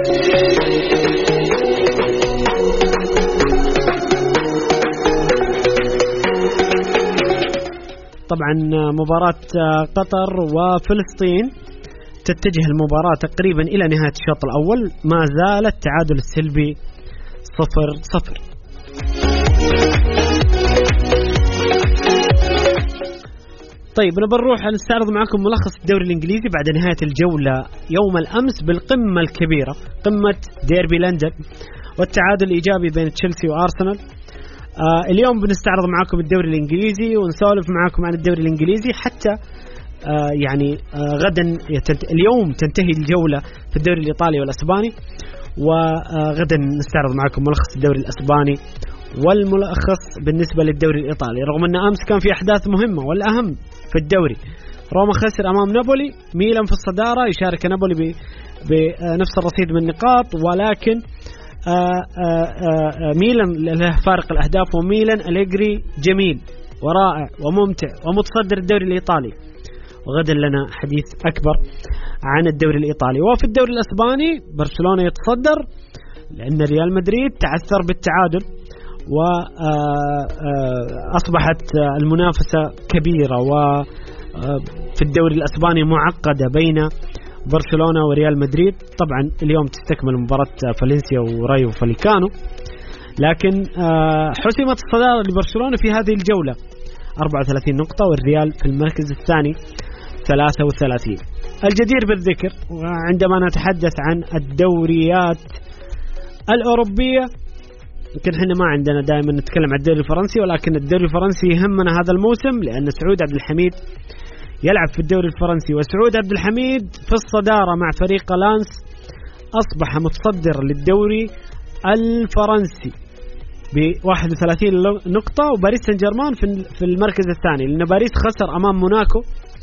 طبعا مباراة قطر وفلسطين تتجه المباراة تقريبا إلى نهاية الشوط الأول، ما زال التعادل السلبي 0-0. طيب نروح نستعرض معكم ملخص الدوري الإنجليزي بعد نهاية الجولة يوم الأمس بالقمة الكبيرة، قمة ديربي لندن، والتعادل الإيجابي بين تشيلسي وأرسنال. اليوم بنستعرض معكم الدوري الإنجليزي ونسولف معكم عن الدوري الإنجليزي حتى غدا اليوم تنتهي الجولة في الدوري الإيطالي والأسباني، وغدا نستعرض معكم ملخص الدوري الأسباني والملخص بالنسبة للدوري الإيطالي، رغم أن أمس كان في أحداث مهمة. والأهم في الدوري روما خسر أمام نابولي، ميلان في الصدارة يشارك نابولي بنفس الرصيد من النقاط، ولكن ميلان له فارق الأهداف، وميلان أليجري جميل ورائع وممتع ومتصدر الدوري الإيطالي. وغدا لنا حديث أكبر عن الدوري الإيطالي. وفي الدوري الأسباني برشلونة يتصدر لأن ريال مدريد تعثر بالتعادل، وأصبحت المنافسة كبيرة، وفي الدوري الأسباني معقدة بين برشلونة وريال مدريد. طبعا اليوم تستكمل مباراة فالنسيا ورايو فاليكانو، لكن حسمت الصدارة لبرشلونة في هذه الجولة 34 نقطة، والريال في المركز الثاني 33. الجدير بالذكر عندما نتحدث عن الدوريات الأوروبية، يمكن احنا ما عندنا دائما نتكلم عن الدوري الفرنسي، ولكن الدوري الفرنسي يهمنا هذا الموسم لأن سعود عبد الحميد يلعب في الدوري الفرنسي، وسعود عبد الحميد في الصدارة مع فريق لانس، أصبح متصدر للدوري الفرنسي ب31 نقطة، وباريس سان جيرمان في المركز الثاني، لأن باريس خسر أمام موناكو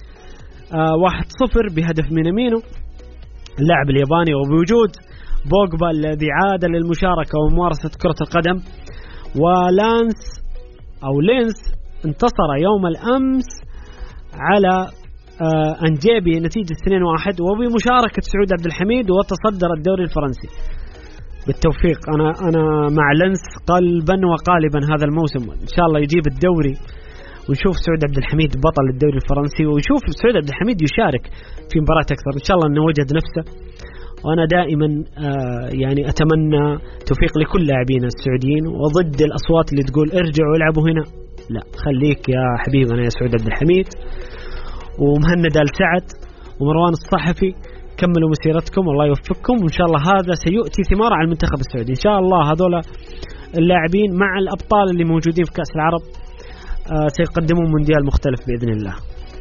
1-0 بهدف مينامينو اللاعب الياباني، وبوجود بوجبا الذي عاد للمشاركة وممارسة كرة القدم. ولانس أو لينس انتصر يوم الأمس على أنجيبي نتيجة 2-1 وبمشاركة سعود عبد الحميد، وتصدر الدوري الفرنسي. بالتوفيق، أنا مع لينس قلبا وقالبا هذا الموسم، إن شاء الله يجيب الدوري ونشوف سعود عبد الحميد بطل الدوري الفرنسي، ونشوف سعود عبد الحميد يشارك في مباراة أكثر. إن شاء الله أنه وجد نفسه، وأنا دائما يعني أتمنى توفيق لكل لاعبين السعوديين، وضد الأصوات اللي تقول ارجعوا العبوا هنا. لا، خليك يا حبيبنا يا سعود عبد الحميد ومهند آل سعد ومروان الصحفي، كملوا مسيرتكم والله يوفقكم، وإن شاء الله هذا سيؤتي ثمار على المنتخب السعودي. إن شاء الله هذول اللاعبين مع الأبطال اللي موجودين في كأس العرب سيقدمون مونديال مختلف بإذن الله.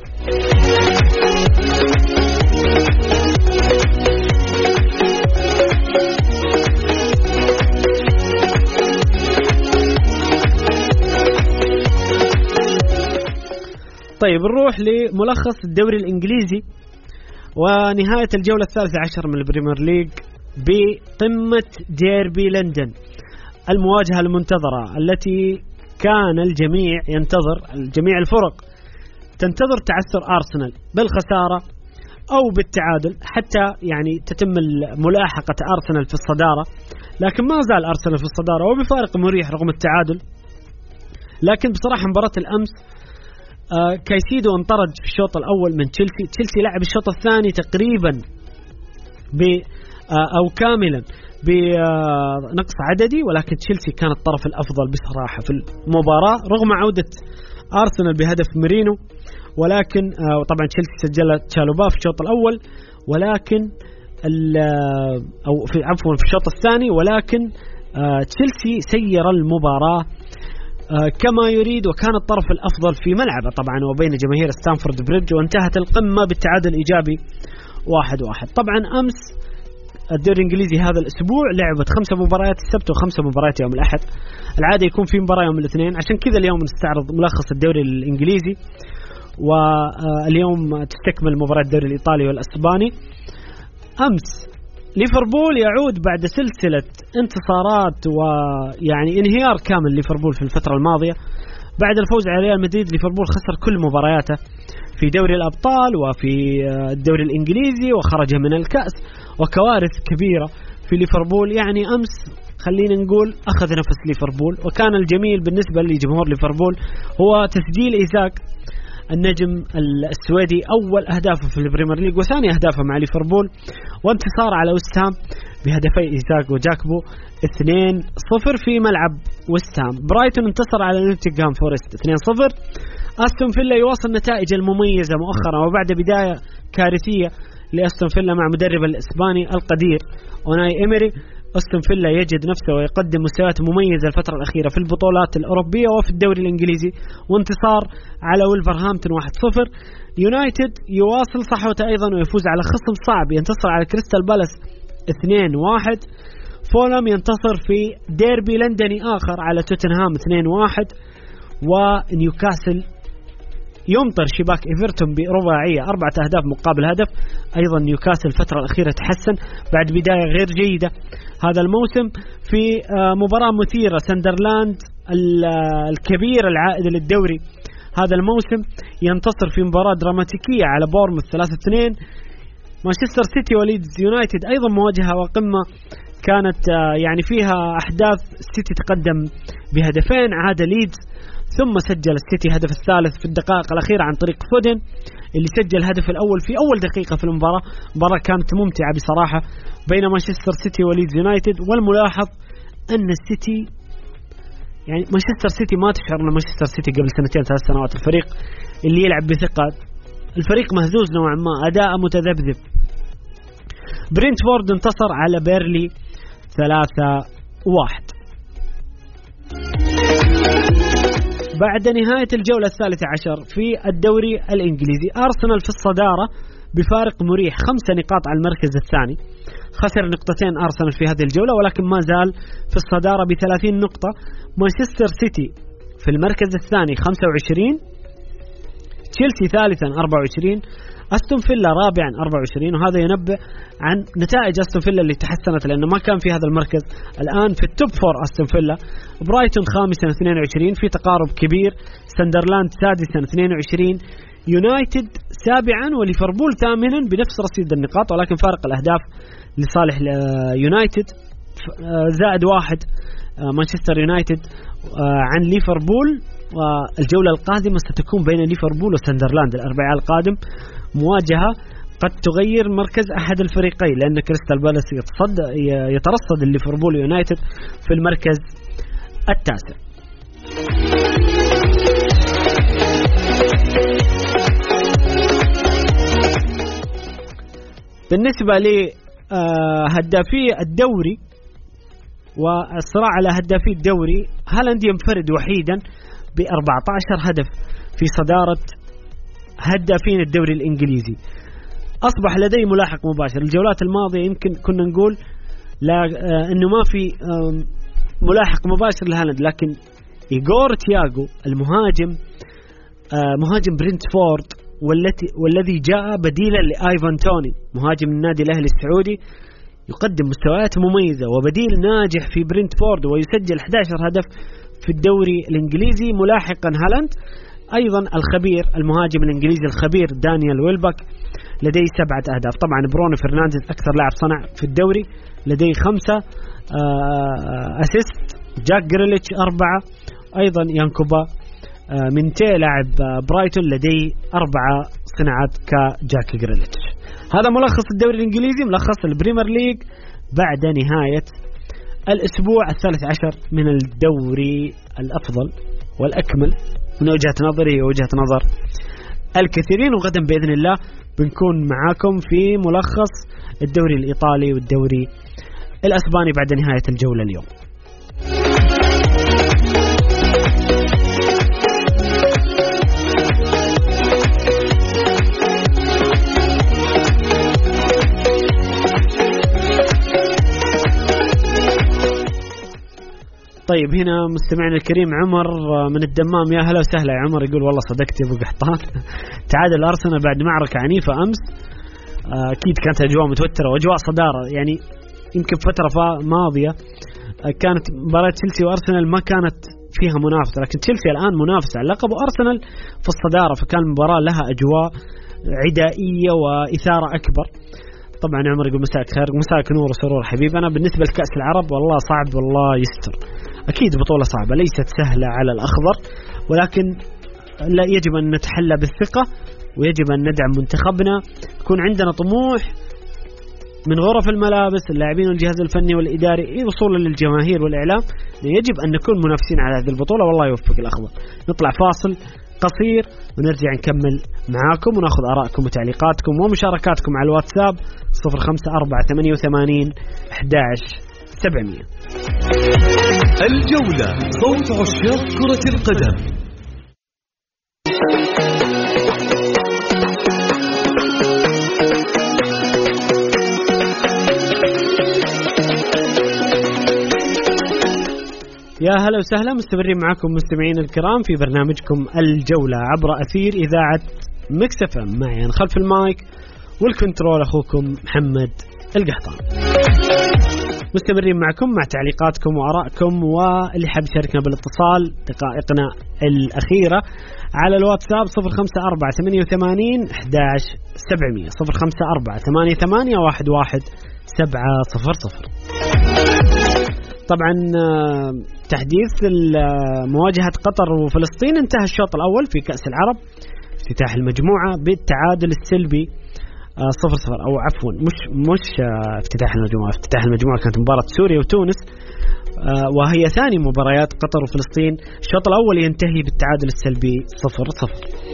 طيب نروح لملخص الدوري الإنجليزي ونهاية الجولة 13 من البريمير ليج بقمة ديربي لندن، المواجهة المنتظرة التي كان الجميع ينتظر، جميع الفرق تنتظر تعثر أرسنال بالخسارة أو بالتعادل حتى يعني تتم ملاحقة أرسنال في الصدارة، لكن ما زال أرسنال في الصدارة وبفارق مريح رغم التعادل. لكن بصراحة مباراة الأمس كايسيدو انطرد في الشوط الأول من تشيلسي لعب الشوط الثاني تقريبا أو كاملا بنقص عددي، ولكن تشيلسي كان الطرف الأفضل بصراحة في المباراة رغم عودة أرسنال بهدف ميرينو، ولكن طبعا تشيلسي سجل تشالوبا في الشوط الأول، ولكن في الشوط الثاني، ولكن تشيلسي سير المباراة كما يريد، وكان الطرف الأفضل في ملعبه طبعا وبين جماهير ستانفورد بريدج، وانتهت القمة بالتعادل الإيجابي 1-1. طبعا أمس الدوري الإنجليزي هذا الأسبوع لعبت 5 مباريات السبت و5 مباريات يوم الأحد. العادة يكون في مباراة يوم الاثنين، عشان كذا اليوم نستعرض ملخص الدوري الإنجليزي، واليوم تستكمل مباراة الدوري الإيطالي والأسباني. أمس ليفربول يعود بعد سلسلة انتصارات ويعني انهيار كامل ليفربول في الفترة الماضية. بعد الفوز على ريال مدريد ليفربول خسر كل مبارياته في دوري الأبطال وفي الدوري الإنجليزي وخرج من الكأس، وكوارث كبيرة في ليفربول. يعني أمس خلينا نقول أخذ نفس ليفربول. وكان الجميل بالنسبة لجمهور ليفربول هو تسجيل إيزاك النجم السويدي أول أهدافه في البريمير ليج وثاني أهدافه مع ليفربول، وانتصار على وست هام بهدفي إيزاك وجاكبو 2-0 في ملعب وست هام. برايتون انتصر على نوتنغهام فورست 2-0. أستون فيلا يواصل نتائج المميزة مؤخرا وبعد بداية كارثية لأستون فيلا مع مدرب الإسباني القدير أوناي إيمري. أستون فيلا يجد نفسه ويقدم مستويات مميزة الفترة الأخيرة في البطولات الأوروبية وفي الدوري الإنجليزي، وانتصار على ولفرهامبتون 1-0. يونايتد يواصل صحوته أيضا ويفوز على خصم صعب، ينتصر على كريستال بالاس 2-1. فولام ينتصر في ديربي لندني آخر على توتنهام 2-1. ونيوكاسل يمطر شباك إيفرتون برباعية 4 أهداف مقابل هدف. أيضا نيوكاسل الفترة الأخيرة تحسن بعد بداية غير جيدة هذا الموسم. في مباراة مثيرة ساندرلاند الكبير العائد للدوري هذا الموسم ينتصر في مباراة دراماتيكية على بورموث 3-2. مانشستر سيتي وليدز يونايتد أيضا مواجهة وقمة كانت يعني فيها أحداث. سيتي تقدم بهدفين، عاد ليدز ثم سجل السيتي هدف الثالث في الدقائق الأخيرة عن طريق فودن اللي سجل الهدف الأول في أول دقيقة في المباراة. المباراة كانت ممتعة بصراحة بين مانشستر سيتي وليدز يونايتد. والملاحظ أن السيتي يعني مانشستر سيتي ما تشعر أن مانشستر سيتي قبل 2-3 سنوات الفريق اللي يلعب بثقة، الفريق مهزوز نوعا ما، أداء متذبذب. برينتفورد انتصر على بيرلي 3-1. بعد نهاية الجولة 13 في الدوري الإنجليزي أرسنال في الصدارة بفارق مريح 5 نقاط على المركز الثاني. خسر 2 نقاط أرسنال في هذه الجولة ولكن ما زال في الصدارة ب30 نقطة. مانشستر سيتي في المركز الثاني 25، تشيلسي ثالثا 24، أستون فيلا رابعا 24. وهذا ينبئ عن نتائج أستون فيلا اللي تحسنت لأنه ما كان في هذا المركز. الآن في التوب 4 أستون فيلا. برايتون خامسا 22 في تقارب كبير. ساندرلاند سادسا 22. يونايتد سابعا وليفربول ثامنا بنفس رصيد النقاط ولكن فارق الأهداف لصالح يونايتد زائد 1 مانشستر يونايتد عن ليفربول. والجولة القادمة ستكون بين ليفربول وساندرلاند الأربعاء القادم، مواجهة قد تغير مركز أحد الفريقين لأن كريستال بالاس يترصد ليفربول ويونايتد في المركز التاسع. بالنسبة لهدافي الدوري والصراع على هدافي الدوري، هالاند ينفرد وحيدا ب14 هدف في صدارة هدافين الدوري الإنجليزي. أصبح لديه ملاحق مباشر. الجولات الماضية يمكن كنا نقول لا إنه ما في ملاحق مباشر لهالاند، لكن إيغور تياغو المهاجم مهاجم برينتفورد والذي جاء بديلا لآيفان توني مهاجم النادي الأهلي السعودي يقدم مستويات مميزة وبديل ناجح في برينتفورد ويسجل 11 هدف في الدوري الإنجليزي ملاحقا هالاند. أيضا الخبير المهاجم الإنجليزي الخبير دانيال ويلبك لديه 7 أهداف. طبعا برونو فرنانديز أكثر لاعب صنع في الدوري لديه 5 أسيست. جاك جريليتش 4. أيضا يانكوبا منتي لاعب برايتون لديه 4 صناعات كجاك جريليتش. هذا ملخص الدوري الإنجليزي، ملخص البريمير ليج بعد نهاية الأسبوع 13 من الدوري الأفضل والأكمل من وجهة نظري ووجهة نظر الكثيرين. وغدا بإذن الله بنكون معاكم في ملخص الدوري الإيطالي والدوري الأسباني بعد نهاية الجولة اليوم. طيب هنا مستمعنا الكريم عمر من الدمام، يا هلا وسهلا يا عمر، يقول والله صدقت يا ابو قحطان. تعادل الارسنال بعد معركه عنيفه امس. اكيد كانت اجواء متوتره واجواء صداره، يعني يمكن فتره ماضيه كانت مباراه تشيلسي وارسنال ما كانت فيها منافسه، لكن تشيلسي الان منافس على اللقب وارسنال في الصداره، فكان المباراه لها اجواء عدائيه واثاره اكبر. طبعا عمر يقول مساك خير، مساك نور وسرور حبيب. انا بالنسبه لكاس العرب والله صعب، والله يستر، اكيد بطوله صعبه ليست سهله على الاخضر، ولكن لا يجب ان نتحلى بالثقه ويجب ان ندعم منتخبنا، يكون عندنا طموح من غرف الملابس اللاعبين والجهاز الفني والاداري وصولا للجماهير والاعلام. يجب ان نكون منافسين على هذه البطوله، والله يوفق الاخضر. نطلع فاصل قصير ونرجع نكمل معاكم وناخذ آراءكم وتعليقاتكم ومشاركاتكم على الواتساب 0548811700. الجولة، صوت عشاق كرة القدم. يا هلا وسهلا، مستمرين معكم مستمعين الكرام في برنامجكم الجولة عبر أثير إذاعة ميكس اف ام، معي أنا خلف المايك والكنترول أخوكم محمد القحطان. مستمرين معكم مع تعليقاتكم وآرائكم، واللي حاب يشاركنا بالاتصال دقائقنا الأخيرة على الواتساب 0548811700 0548811700. طبعا تحديث مواجهة قطر وفلسطين انتهى الشوط الأول في كأس العرب، افتتاح المجموعة بالتعادل السلبي 0-0، أو عفوا مش افتتاح المجموعة. افتتاح المجموعة كانت مباراة سوريا وتونس، وهي ثاني مباريات قطر وفلسطين. الشوط الأول ينتهي بالتعادل السلبي 0-0.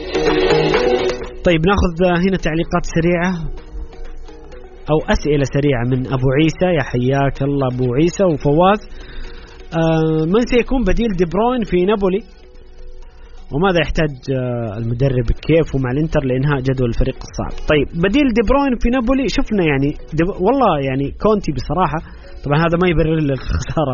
طيب ناخذ هنا تعليقات سريعة أو أسئلة سريعة من أبو عيسى. يا حياك الله أبو عيسى وفواز. من سيكون بديل دي بروين في نابولي؟ وماذا يحتاج المدرب كيف ومع الانتر لإنهاء جدول الفريق الصعب؟ طيب بديل دي بروين في نابولي، شفنا يعني والله يعني كونتي بصراحة، طبعا هذا ما يبرر للخسارة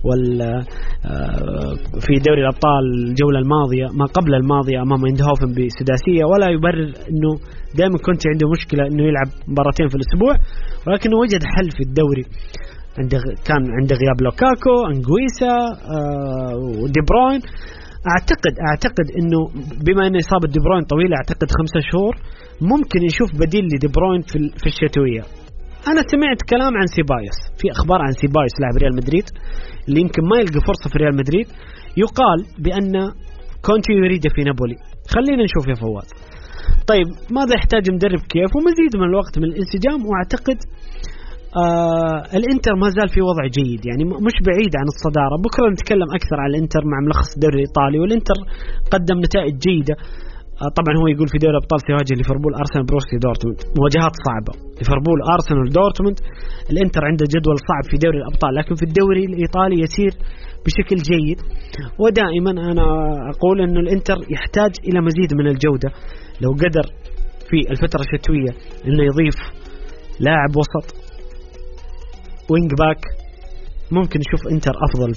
في دوري الأبطال الجولة الماضية ما قبل الماضية أمام ايندهوفن بسداسية، ولا يبرر أنه دائما كونتي عنده مشكلة أنه يلعب مباراتين في الأسبوع، ولكنه وجد حل في الدوري. كان عنده غياب لوكاكو، أنغويسا، ودي بروين. أعتقد أنه بما أن إصابة دي بروين طويلة، أعتقد 5 شهور، ممكن نشوف بديل لدي بروين في الشتوية. أنا سمعت كلام عن سيبايوس، في أخبار عن سيبايوس لاعب ريال مدريد اللي يمكن ما يلقى فرصة في ريال مدريد، يقال بأن كونتي يريده في نابولي. خلينا نشوف يا فواز. طيب ماذا يحتاج مدرب كيف؟ ومزيد من الوقت من الانسجام، وأعتقد الانتر ما زال في وضع جيد، يعني مش بعيد عن الصدارة. بكرة نتكلم أكثر عن الانتر مع ملخص الدوري الإيطالي، والانتر قدم نتائج جيدة. طبعا هو يقول في دوري الأبطال سيواجه ليفربول، أرسنال، بروسيا، دورتموند، مواجهات صعبة. ليفربول، أرسنال، دورتموند. الانتر عنده جدول صعب في دوري الأبطال، لكن في الدوري الإيطالي يسير بشكل جيد. ودائما أنا أقول أنه الانتر يحتاج إلى مزيد من الجودة. لو قدر في الفترة الشتوية أنه يضيف لاعب وسط وينج باك، ممكن نشوف انتر افضل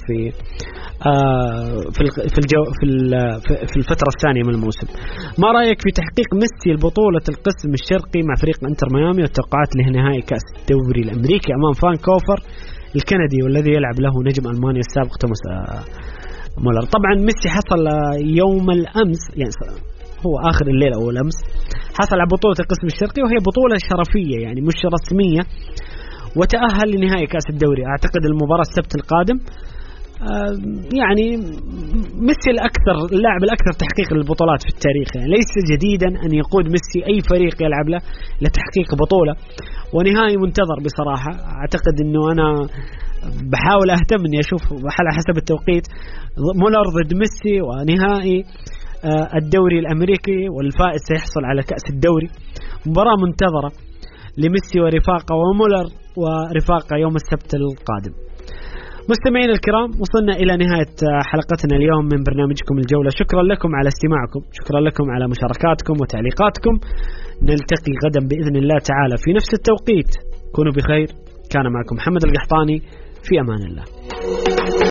في الفتره الثانيه من الموسم. ما رايك في تحقيق ميسي البطوله القسم الشرقي مع فريق انتر ميامي والتوقعات لنهائي كاس الدوري الامريكي امام فانكوفر الكندي والذي يلعب له نجم المانيا السابق توماس مولر؟ طبعا ميسي حصل يوم الامس، يعني هو اخر الليله او الامس، حصل على بطوله القسم الشرقي، وهي بطوله شرفيه يعني مش رسميه، وتأهل لنهائي كأس الدوري. أعتقد المباراة السبت القادم. يعني ميسي اللاعب الأكثر تحقيق للبطولات في التاريخ، يعني ليس جديدا أن يقود ميسي أي فريق يلعب له لتحقيق بطولة، ونهائي منتظر بصراحة. أعتقد أنه أنا بحاول أهتم أني أشوف على حسب التوقيت مولر ضد ميسي، ونهائي الدوري الأمريكي، والفائز سيحصل على كأس الدوري. مباراة منتظرة لميسي ورفاقه ومولر ورفاقه يوم السبت القادم. مستمعين الكرام، وصلنا إلى نهاية حلقتنا اليوم من برنامجكم الجولة. شكرا لكم على استماعكم، شكرا لكم على مشاركاتكم وتعليقاتكم. نلتقي غدا بإذن الله تعالى في نفس التوقيت. كونوا بخير. كان معكم محمد القحطاني، في أمان الله.